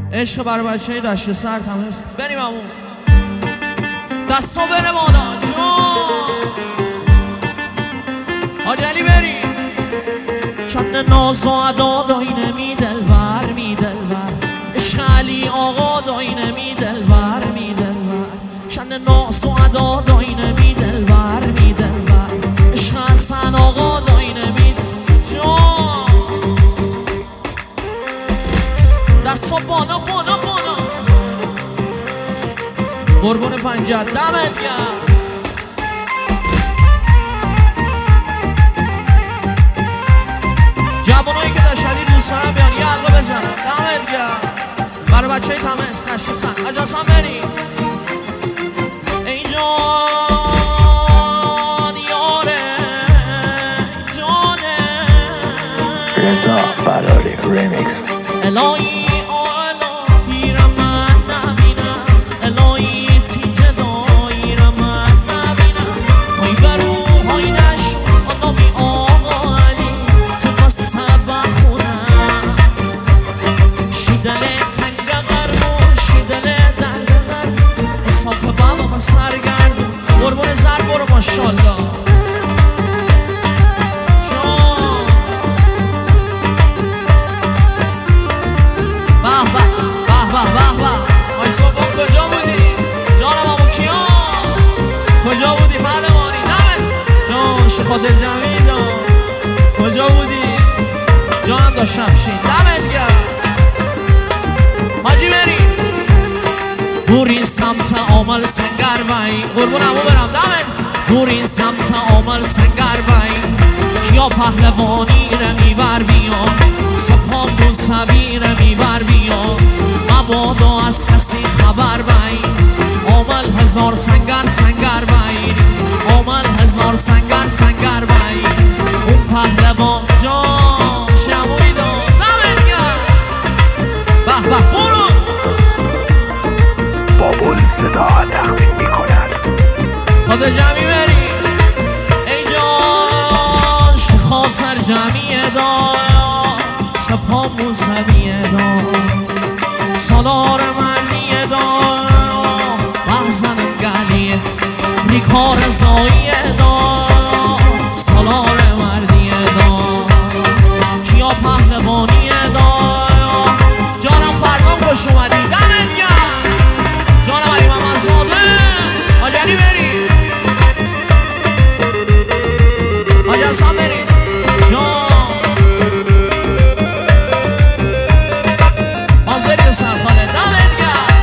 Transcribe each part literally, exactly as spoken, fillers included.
عشق برای بچه های دشت سرد هم هست. بریم همون دستا بره بالا جون حاج علی بریم چند ناز و عدا داینه می دلبر می دلبر عشق علی آقا داینه می دلبر می دلبر چند ناز و عدا داینه می دلبر می دلبر عشق حسن آقا داینه می دلبر جون دستا بالا بالا بالا قربون پنجت دمت گرم جوانایی که دشتی دوست دارن بیان یه حلقه بزنن دمت گرم برای بچه های تمس دشت سن اجاز هم بریم ای جان یاره جانه رضا براری ریمیکس الهی الهی را من نبینم الهی تیجه دایی را من نبینم های برو های نشو آنامی آقا علی تباسته بخونم شیدل تنگ قرمون شیدل درد قرمون حساب بابا سرگردون قربون زر برو ماشالله کجا بودی؟ جانم امو کیا کجا بودی؟ پهلوانی نمت جان شفا دل جمعی جان کجا بودی؟ جانم داشت شمشین دمت گرم حاجی بریم بورین سمت عمل سنگر بایی قربون امو برم دمت بورین سمت عمل سنگر بایی کیا پهلوانی رو میبر بیان سپام دون سبی رو میبر بیان مبادا از کسی خبر بایی عمل هزار سنگر سنگر بایی عمل هزار سنگر سنگر بایی اون پهلوان جان شموی دان دمت گرم به به برو بابول صدا تقدیم میکند خود جمعی بری ای جان شخاطر جمعی دایا سپا موسوی دایا سالار منیه دایا بحزنم گلیه نیکار زاییه دایا سالار مردیه دایا کیا پهلوانیه دایا جانم فردام خوش اومدی دمت گرم جانم علی محمد زاده حاج علی بریم حاج حسن بریم جان حاضری به سرخاله دمت گرم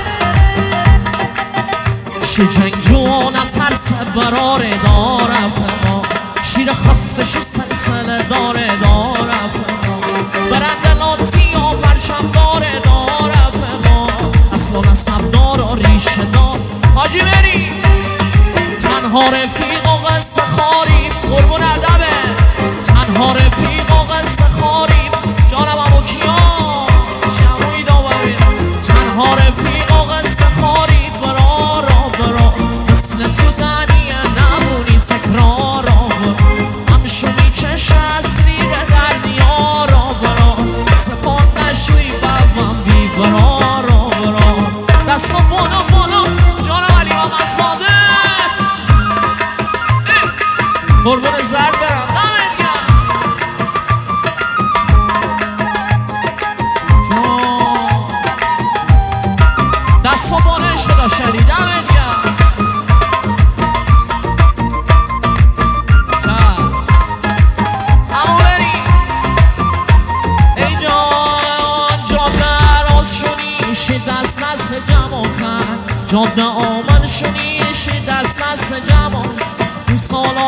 شی جنگجو نترسه براره داره فما شیر خفتشی سلسله داره داره فما برنده لاتی و پرچم داره داره فما اصلا نصب دار و ریشه دار حاجی بریم تنها رفیق و قصه خاریم قربون ادبه تنها رفیق و قصه خاریم جانم امو کیا شموی داوریم تنها رفیق و قصه خاریم برا را برا مثل تو دنیه نمونی تکرار را برا همشو میچشه اصلی در دیار را برا سپاس نشوی ببم بی برا را برا دستا بالا بالا جانم علی محمد زاده قربون زرد برم دمت گرم دستا بالا عشق داشتنی دمت گرم همو بریم ای جان جاده راز شونی شی دست دست جمع کن جاده آمن شونی شی دست دست جمع اون سالا